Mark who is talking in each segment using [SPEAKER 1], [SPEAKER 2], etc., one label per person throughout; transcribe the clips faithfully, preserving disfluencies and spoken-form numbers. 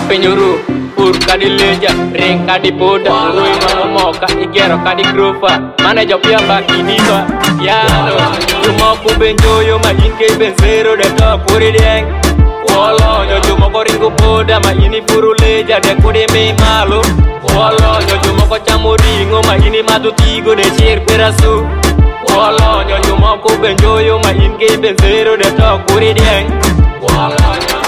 [SPEAKER 1] Penyuru Pur kadi leja, ring kadi poda, Rui mama moka, igero kadi grufa, Mana jopia baki diva, Yano Cuma ku benjoyo ma inke benzero de to puri dieng Wolo nyo cuma ko ringu poda ma ini puru leja de kude me malu Wolo nyo cuma ko camuringo ma ini matu tigo de chir perasu Wolo nyo cuma ku benjoyo ma inke benzero de to puri dieng Wolo nyo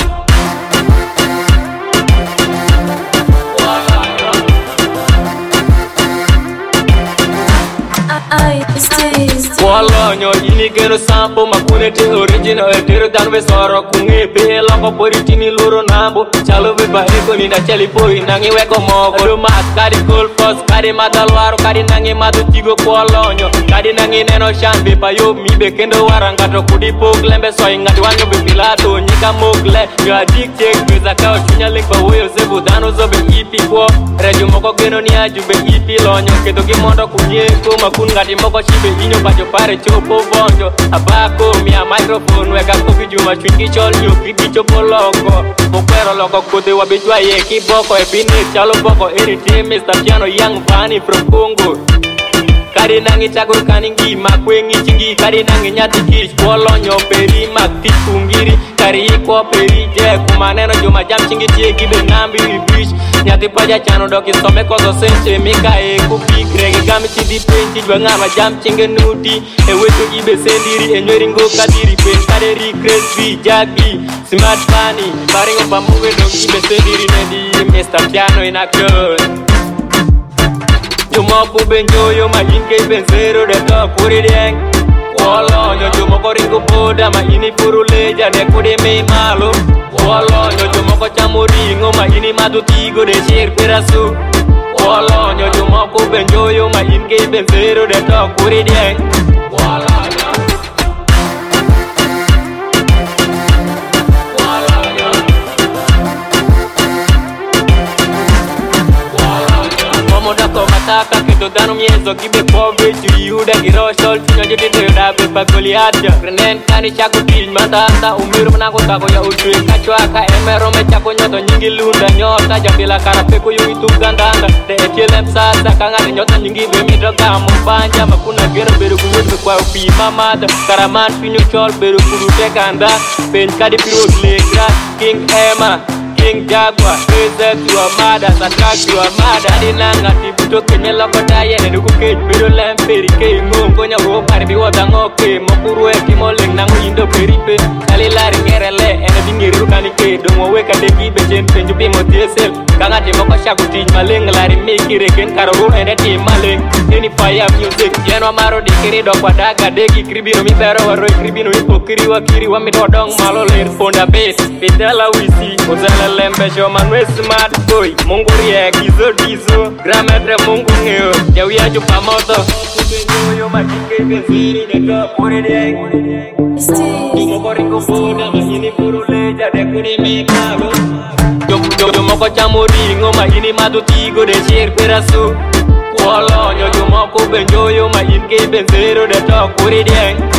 [SPEAKER 1] Wolo nyo ini geno sampo makune te original e tero danwe soro kunge be loko poritini loro nambo chalo be ba eko ni na chali poi nangi weko moko do mas kadi gold post kadi madalwaro kadi nangi madu tigo wolo nyo kadi nangi neno shambe pa yo mi be kendo waranga to kudi pok lembe so ingati wanyo be pilato nyika mogle ga dikte kweza ka chunya link ba woyo zebu dano zo be ipi ko rejo moko geno ni aju be ipi lonyo keto gimondo kunye ko makun ngati moko chibe inyo bajo pare chopo bonjo abako mia microphone weka kofi juma chwingi chol nyo kiki chopo loko mokwero loko kote wabijwa ye kiboko e bini chalo boko eri team Mister Piano Young Fanny from Congo Kari nangi chakur kaningi makwengi chingi Kari nangi nyati kish wolo nyo peri makti kungiri Kari iko peri je kumaneno juma jam chingi tie gibe nambi wibish Nyati paja chano doki some kozo senche mika e kupi krege gami chidi penchi jwa ngama jam chinge nuti E wetu ibe sendiri e nyeringo kadiri pen kaderi crespi jagi smart funny Baringo pamuwe dong ibe sendiri nedi Mister Piano in action Cuma ku benjoyo ma inke benzero de to puri dieng Wolo nyo cuma ko ringu poda ma ini puru leja de kude me malu Wolo nyo cuma ko camuringo ma ini matu tigo de chir perasu Wolo nyo cuma ku benjoyo ma inke benzero de to puri dieng Wolo nyo Modako mataka keto dano miezo gibe pove Juyuda giroshol tinyo jeti teyoda bepa goliatia Renen kani chako tij matata umiru manako tako ya ultui Kachwaka emero me chako nyoto nyingi lunda nyota Jambila karapeko yu itu gandanda De etielem sasa kangani nyota nyingi bemido kamo banja Makuna gero beru kuwebe kwa upi mamada Karaman pinyo chol beru kudu tekanda Pen kadi pirot legra King Emma King Jaguar, Reza tua mada, Satrak tua mada Dinanga tibuto kenye loko daye Neduku kej bido lemperi Kei ngongo nya uo paribi wata ngoke Mokuru eki moleng nangu indo peripe Kali lari ngerele ene dingiri rukani ke Dongo weka deki bejen penjupi motiesel Kanga timoko shaku tij maleng Lari mikire ken karoro ene tim maleng Ini fire music Yenwa maro dikiri dokwa daga Deki kribino mibero waroi kribino Ipokiri wakiri wamidodong malo ler Fonda base, Fidela wisi Ozela lembe show man we smart boy Mungu rie gizo gizo Grametre mungu ngeo Jawia jupa moto Kubenyo majike beziri Deka puri dieng Moko ringo boda Mahini puru leja Dekuni mikalo Jomo moko camuringo Mahini matu tigo de chir perasu Wolo nyo jumoko benjoyo Mahin ke benzero Deka puri dieng